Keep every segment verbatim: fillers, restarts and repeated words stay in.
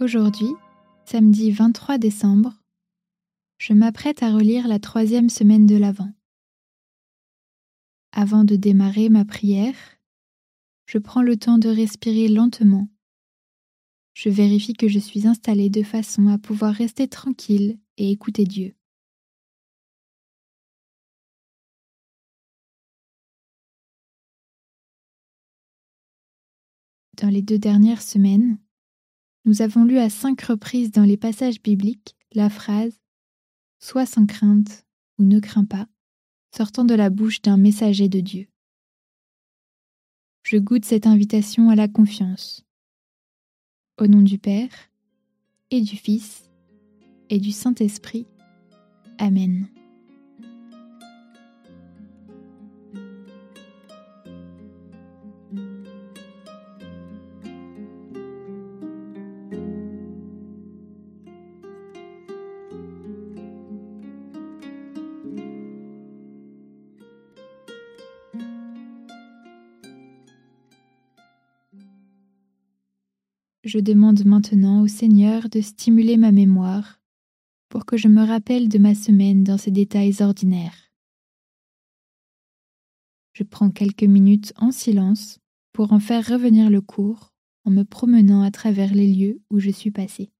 Aujourd'hui, samedi vingt-trois décembre, je m'apprête à relire la troisième semaine de l'Avent. Avant de démarrer ma prière, je prends le temps de respirer lentement. Je vérifie que je suis installée de façon à pouvoir rester tranquille et écouter Dieu. Dans les deux dernières semaines, nous avons lu à cinq reprises dans les passages bibliques la phrase « Sois sans crainte » ou « Ne crains pas » sortant de la bouche d'un messager de Dieu. Je goûte cette invitation à la confiance. Au nom du Père, et du Fils, et du Saint-Esprit. Amen. Je demande maintenant au Seigneur de stimuler ma mémoire pour que je me rappelle de ma semaine dans ses détails ordinaires. Je prends quelques minutes en silence pour en faire revenir le cours en me promenant à travers les lieux où je suis passée.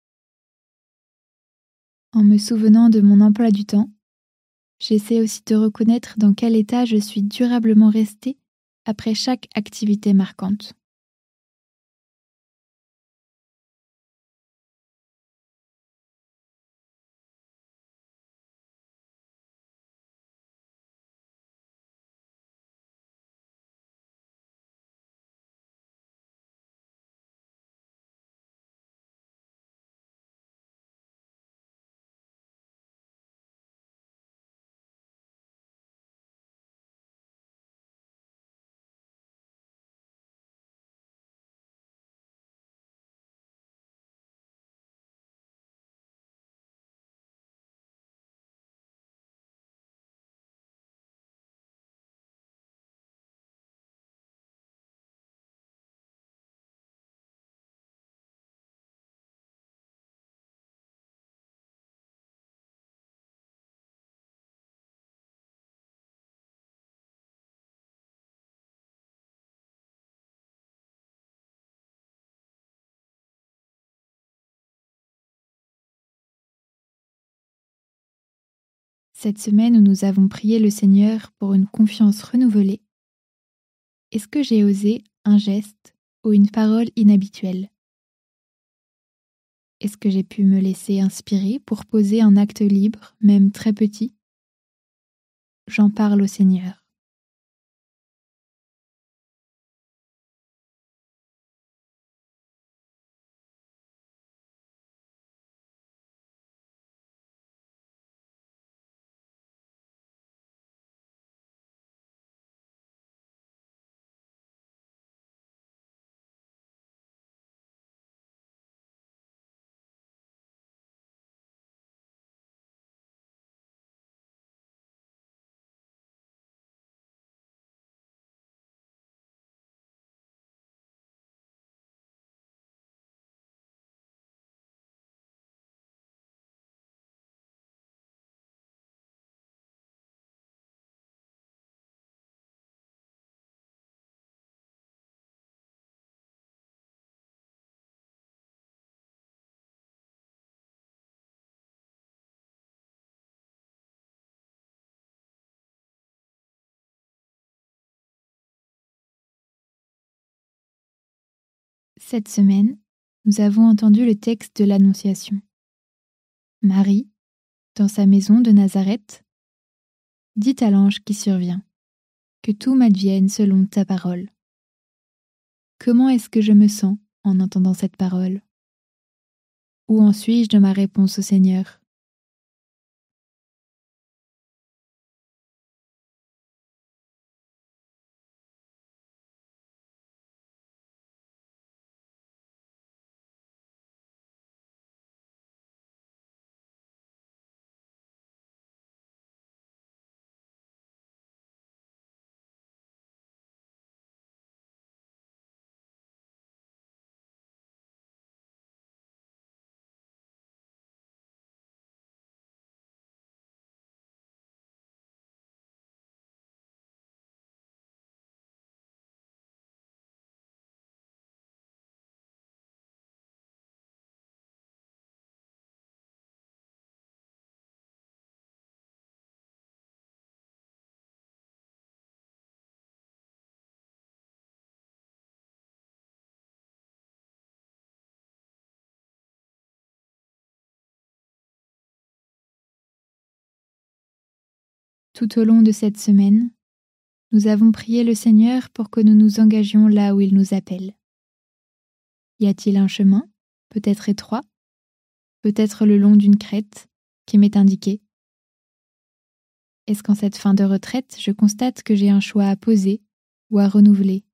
En me souvenant de mon emploi du temps, j'essaie aussi de reconnaître dans quel état je suis durablement restée après chaque activité marquante. Cette semaine où nous avons prié le Seigneur pour une confiance renouvelée, est-ce que j'ai osé un geste ou une parole inhabituelle? Est-ce que j'ai pu me laisser inspirer pour poser un acte libre, même très petit? J'en parle au Seigneur. Cette semaine, nous avons entendu le texte de l'Annonciation. Marie, dans sa maison de Nazareth, dit à l'ange qui survient, « Que tout m'advienne selon ta parole. » Comment est-ce que je me sens en entendant cette parole? Où en suis-je de ma réponse au Seigneur? Tout au long de cette semaine, nous avons prié le Seigneur pour que nous nous engagions là où il nous appelle. Y a-t-il un chemin, peut-être étroit, peut-être le long d'une crête, qui m'est indiqué? Est-ce qu'en cette fin de retraite, je constate que j'ai un choix à poser ou à renouveler?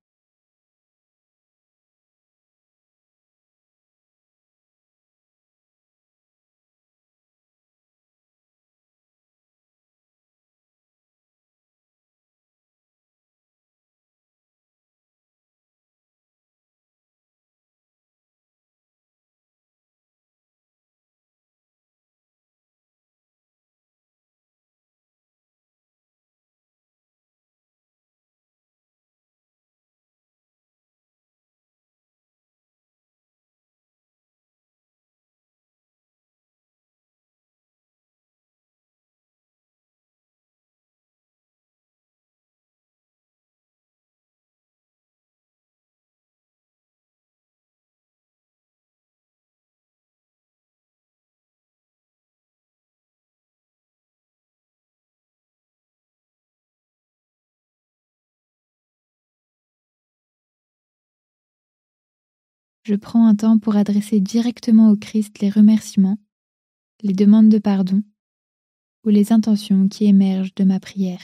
Je prends un temps pour adresser directement au Christ les remerciements, les demandes de pardon ou les intentions qui émergent de ma prière.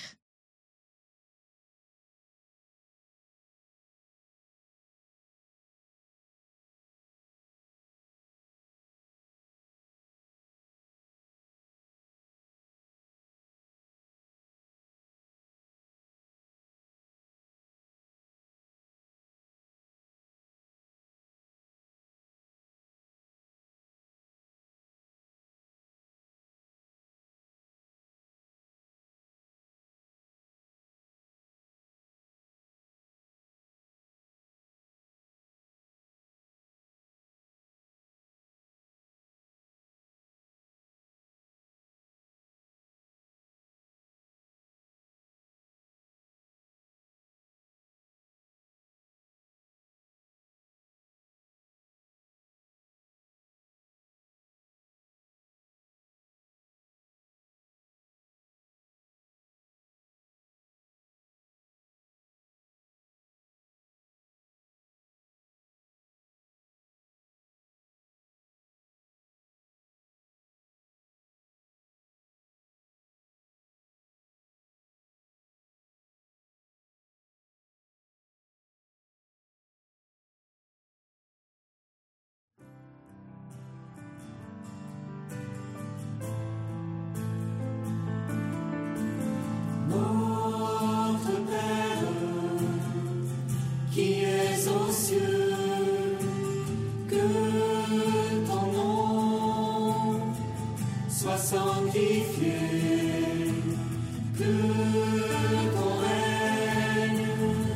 Sanctifié, que ton règne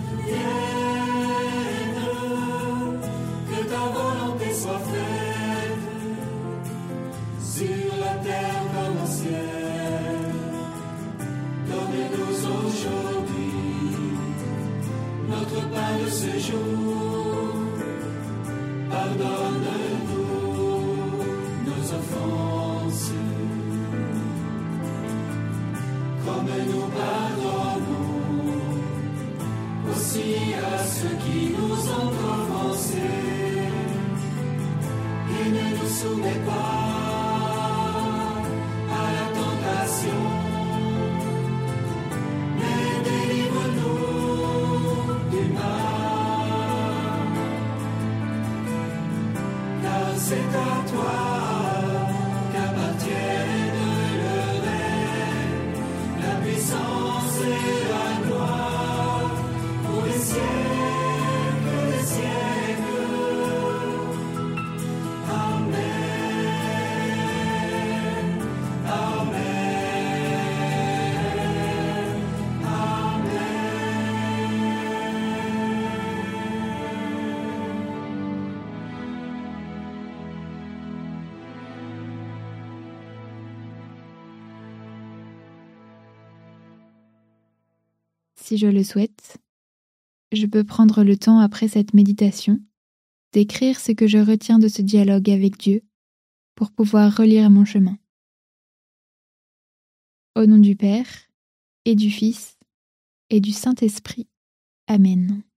vienne, que ta volonté soit faite sur la terre comme au ciel. Donne-nous aujourd'hui notre pain de ce jour. Pardonne-nous nos offenses, comme nous pardonnons aussi à ceux qui nous ont offensés. Et ne nous soumets pas à la tentation, mais délivre-nous du mal. Car c'est à toi qu'appartiennent le règne, la puissance et la gloire pour les siècles des siècles. Amen. Amen. Si je le souhaite, je peux prendre le temps après cette méditation d'écrire ce que je retiens de ce dialogue avec Dieu pour pouvoir relire mon chemin. Au nom du Père et du Fils, et du Saint-Esprit. Amen.